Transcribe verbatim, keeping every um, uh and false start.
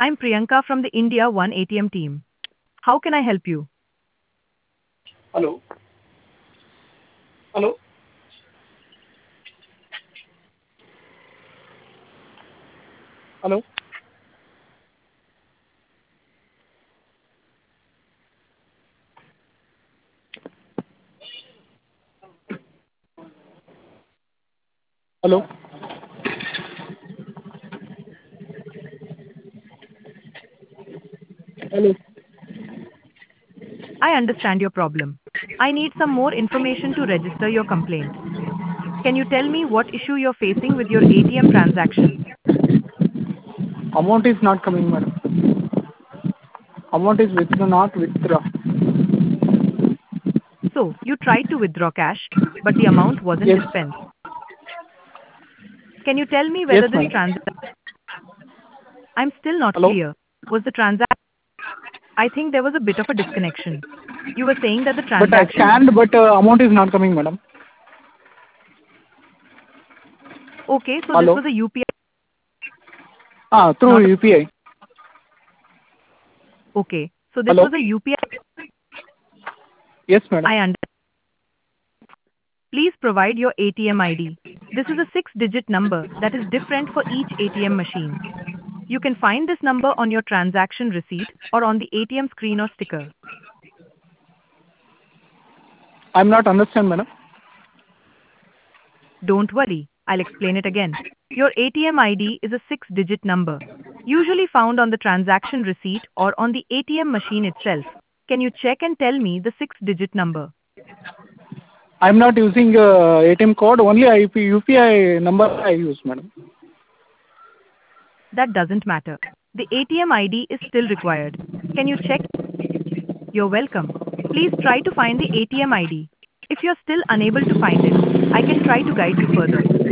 I'm Priyanka from the India One A T M team. How can I help you? Hello. Hello. Hello. Hello. Hello. I understand your problem. I need some more information to register your complaint. Can you tell me what issue you're facing with your A T M transaction? Amount is not coming, madam. Amount is withdraw, not withdraw. So, you tried to withdraw cash, but the amount wasn't Yes. dispensed. Can you tell me Yes, whether this madam. transaction... I'm still not Hello. clear. Was the transaction... I think there was a bit of a disconnection. You were saying that the But I transaction... scanned, but uh, amount is not coming, madam. Okay, so this Hello. was a U P I, Ah, not through a... U P I. Okay, so this Hello. was a U P I. Yes, madam. I understand. Please provide your A T M I D. This is a six-digit number that is different for each A T M machine. You can find this number on your transaction receipt or on the A T M screen or sticker. I'm not understand, madam. Don't worry, I'll explain it again. Your A T M I D is a six-digit number, usually found on the transaction receipt or on the A T M machine itself. Can you check and tell me the six-digit number? I'm not using uh, A T M code. Only I P, U P I number I use, madam. That doesn't matter. The A T M I D is still required. Can you check? You're welcome. Please try to find the A T M I D. If you're still unable to find it, I can try to guide you further.